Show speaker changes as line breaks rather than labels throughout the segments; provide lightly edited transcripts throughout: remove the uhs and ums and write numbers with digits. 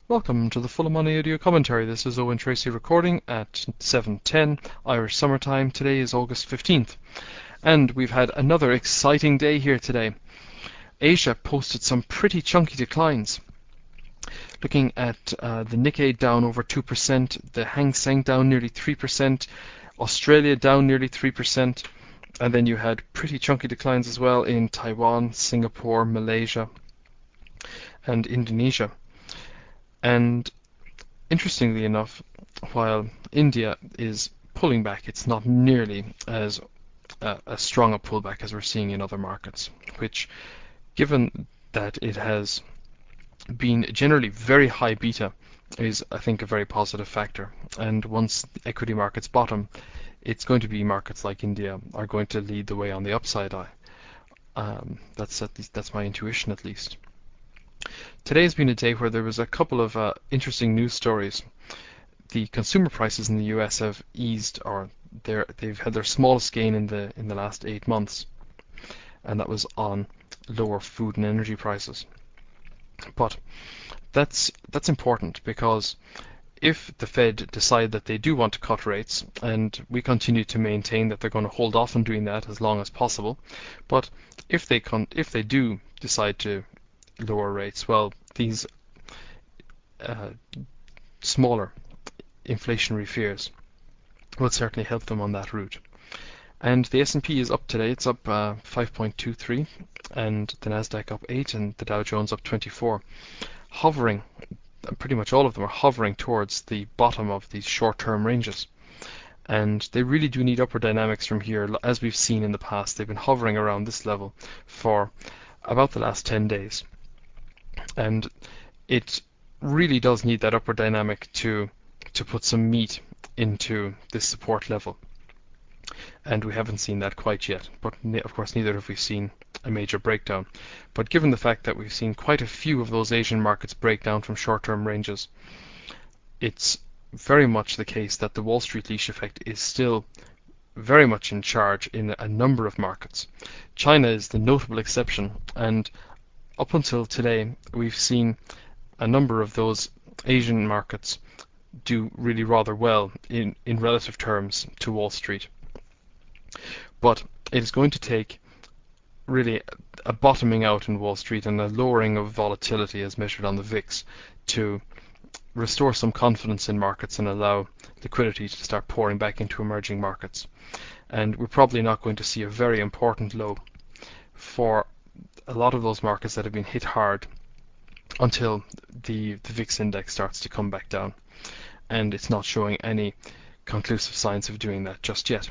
Welcome to the Full of Money audio commentary. This is Owen Tracy recording at 7:10 Irish summertime. Today is August 15th, and we've had another exciting day here today. Asia posted some pretty chunky declines. Looking at the Nikkei down over 2%, the Hang Seng down nearly 3%, Australia down nearly 3%, and then you had pretty chunky declines as well in Taiwan, Singapore, Malaysia, and Indonesia. And interestingly enough, while India is pulling back, it's not nearly as strong a pullback as we're seeing in other markets, which, given that it has been generally very high beta, is, I think, a very positive factor. And once equity markets bottom, it's going to be markets like India are going to lead the way on the upside. That's my intuition, at least. Today has been a day where there was a couple of interesting news stories. The consumer prices in the US have eased, or they've had their smallest gain in the last 8 months, and that was on lower food and energy prices. But that's important, because if the Fed decide that they do want to cut rates, and we continue to maintain that they're going to hold off on doing that as long as possible, but if they do decide to lower rates, well, these smaller inflationary fears will certainly help them on that route. And the S&P is up today. It's up 5.23, and the Nasdaq up 8, and the Dow Jones up 24, hovering. Pretty much all of them are hovering towards the bottom of these short-term ranges, and they really do need upward dynamics from here. As we've seen in the past, they've been hovering around this level for about the last 10 days. And it really does need that upward dynamic to put some meat into this support level. And we haven't seen that quite yet. But of course, neither have we seen a major breakdown. But given the fact that we've seen quite a few of those Asian markets break down from short-term ranges, it's very much the case that the Wall Street leash effect is still very much in charge in a number of markets. China is the notable exception, and up until today, we've seen a number of those Asian markets do really rather well in relative terms to Wall Street. But it is going to take really a bottoming out in Wall Street and a lowering of volatility as measured on the VIX to restore some confidence in markets and allow liquidity to start pouring back into emerging markets. And we're probably not going to see a very important low for a lot of those markets that have been hit hard until the VIX index starts to come back down, and it's not showing any conclusive signs of doing that just yet.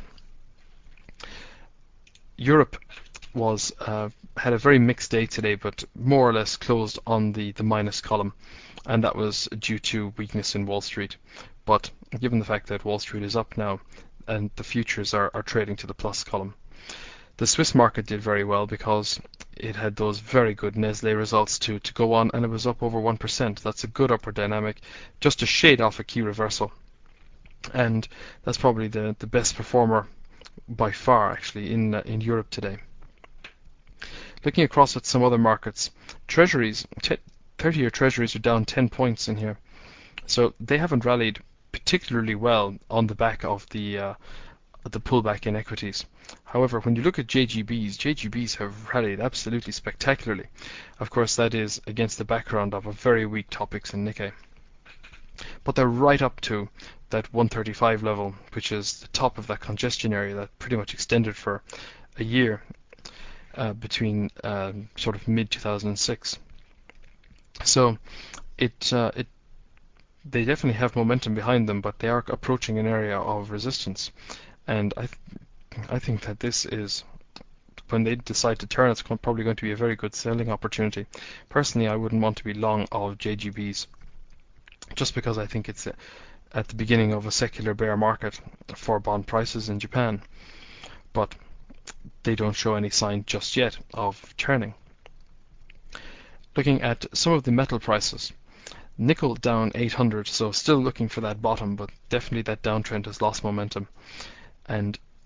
Europe had a very mixed day today, but more or less closed on the minus column, and that was due to weakness in Wall Street. But given the fact that Wall Street is up now and the futures are trading to the plus column, the Swiss market did very well because it had those very good Nestlé results to go on, and it was up over 1%. That's a good upward dynamic, just a shade off a key reversal. And that's probably the best performer by far, actually, in Europe today. Looking across at some other markets, treasuries, 30-year treasuries are down 10 points in here. So they haven't rallied particularly well on the back of the pullback in equities. However, when you look at JGBs have rallied absolutely spectacularly. Of course, that is against the background of a very weak Topix and Nikkei. But they're right up to that 135 level, which is the top of that congestion area that pretty much extended for a year between sort of mid-2006. So they definitely have momentum behind them, but they are approaching an area of resistance. And I think that this is, when they decide to turn, it's probably going to be a very good selling opportunity. Personally, I wouldn't want to be long of JGBs, just because I think it's at the beginning of a secular bear market for bond prices in Japan. But they don't show any sign just yet of turning. Looking at some of the metal prices, nickel down 800, so still looking for that bottom, but definitely that downtrend has lost momentum. And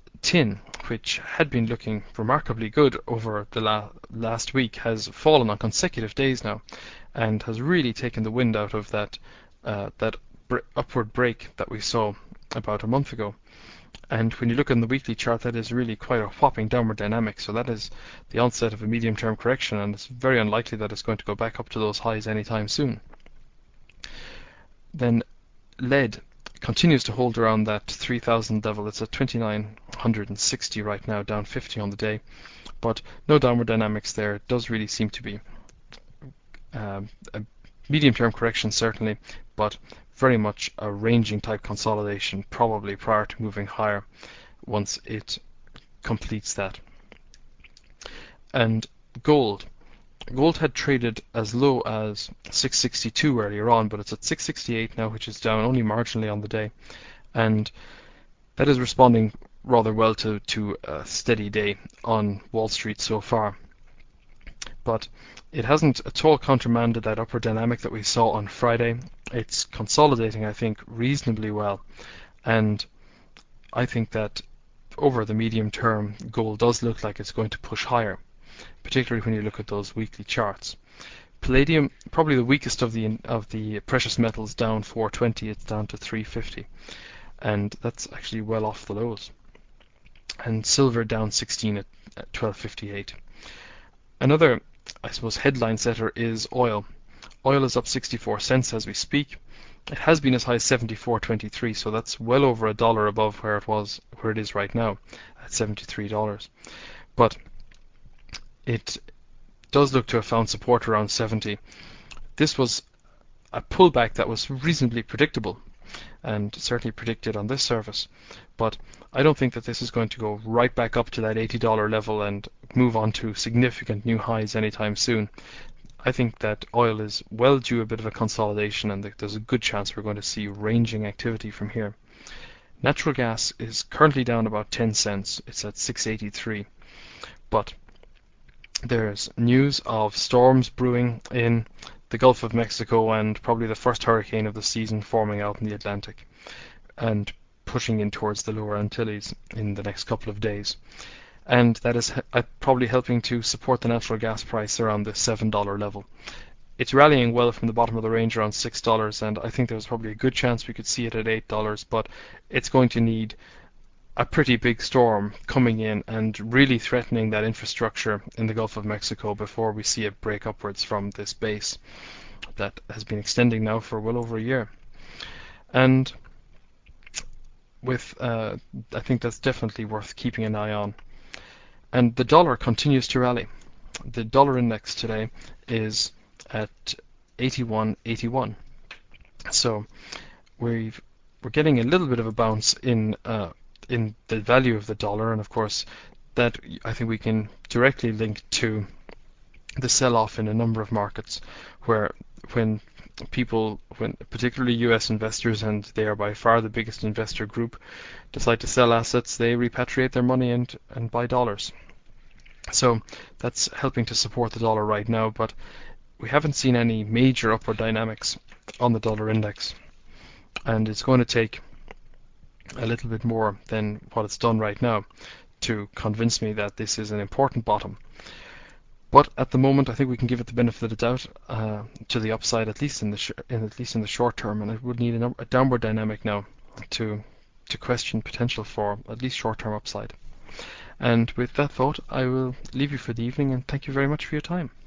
tin, which had been looking remarkably good over the last week, has fallen on consecutive days now, and has really taken the wind out of that upward break that we saw about a month ago. And when you look on the weekly chart, that is really quite a whopping downward dynamic. So that is the onset of a medium-term correction, and it's very unlikely that it's going to go back up to those highs anytime soon. Then lead continues to hold around that 3,000 level. It's at 2,960 right now, down 50 on the day, but no downward dynamics there. It does really seem to be a medium-term correction, certainly, but very much a ranging type consolidation, probably prior to moving higher once it completes that. And gold had traded as low as 662 earlier on, but it's at 668 now, which is down only marginally on the day, and that is responding rather well to a steady day on Wall Street so far. But it hasn't at all countermanded that upper dynamic that we saw on Friday. It's consolidating, I think, reasonably well, and I think that over the medium term, gold does look like it's going to push higher, particularly when you look at those weekly charts. Palladium, probably the weakest of the precious metals, down 420. It's down to 350, and that's actually well off the lows. And silver down 16 at 1258. Another, I suppose, headline setter is oil. Oil is up 64 cents as we speak. It has been as high as 74.23, so that's well over $1 above where it is right now at $73. But it does look to have found support around 70. This was a pullback that was reasonably predictable, and certainly predicted on this surface, but I don't think that this is going to go right back up to that $80 level and move on to significant new highs anytime soon. I think that oil is well due a bit of a consolidation, and there's a good chance we're going to see ranging activity from here. Natural gas is currently down about 10 cents. It's at 683, but there's news of storms brewing in the Gulf of Mexico, and probably the first hurricane of the season forming out in the Atlantic and pushing in towards the lower Antilles in the next couple of days. And that is probably helping to support the natural gas price around the $7 level. It's rallying well from the bottom of the range around $6, and I think there's probably a good chance we could see it at $8, but it's going to need a pretty big storm coming in and really threatening that infrastructure in the Gulf of Mexico before we see it break upwards from this base that has been extending now for well over a year. And I think that's definitely worth keeping an eye on. And the dollar continues to rally. The dollar index today is at 81.81. So we're getting a little bit of a bounce in the value of the dollar, and of course that I think we can directly link to the sell-off in a number of markets, where when particularly US investors, and they are by far the biggest investor group, decide to sell assets, they repatriate their money and buy dollars. So that's helping to support the dollar right now, but we haven't seen any major upward dynamics on the dollar index, and it's going to take a little bit more than what it's done right now to convince me that this is an important bottom. But at the moment, I think we can give it the benefit of the doubt to the upside, at least in the short term, and it would need a downward dynamic now to question potential for at least short-term upside. And with that thought, I will leave you for the evening, and thank you very much for your time.